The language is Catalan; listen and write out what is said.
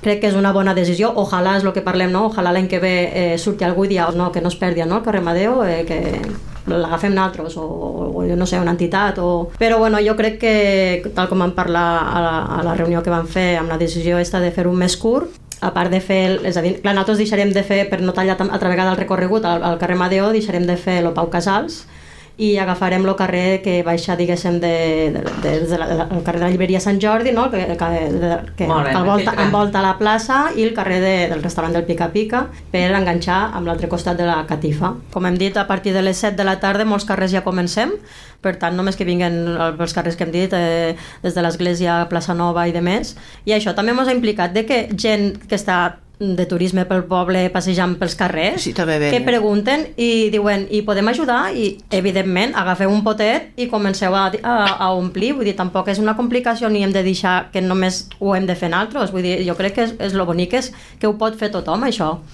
crec que és una bona decisió, ojalà és el que parlem, no? Ojalà l'any que ve surti algú i dia, no, que no es perdi, no? El carrer Amadeu, que l'agafem nosaltres o jo no sé, una entitat però bueno, jo crec que tal com vam parlar a la reunió que vam fer amb la decisió de fer un més curt, a part de fer, és a dir, clar, nosaltres deixarem de fer, per no tallar altra vegada el recorregut al carrer Amadeu, deixarem de fer el Pau Casals i agafarem el carrer que baixa, diguéssim, el carrer de la Llibreria Sant Jordi, no? que envolta la plaça, i el carrer del restaurant del Pica Pica per enganxar amb l'altre costat de la Catifa. Com hem dit, a partir de les 7 de la tarda molts carrers ja comencem, per tant només que vinguen els carrers que hem dit, des de l'Església, Plaça Nova i de més. I això també ens ha implicat de que gent que està de turisme pel poble passejant pels carrers, sí, que pregunten i diuen, i podem ajudar? I evidentment agafeu un potet i comenceu a omplir, vull dir, tampoc és una complicació ni hem de deixar que només ho hem de fer nosaltres, vull dir, jo crec que és lo bonic és que ho pot fer tothom, això.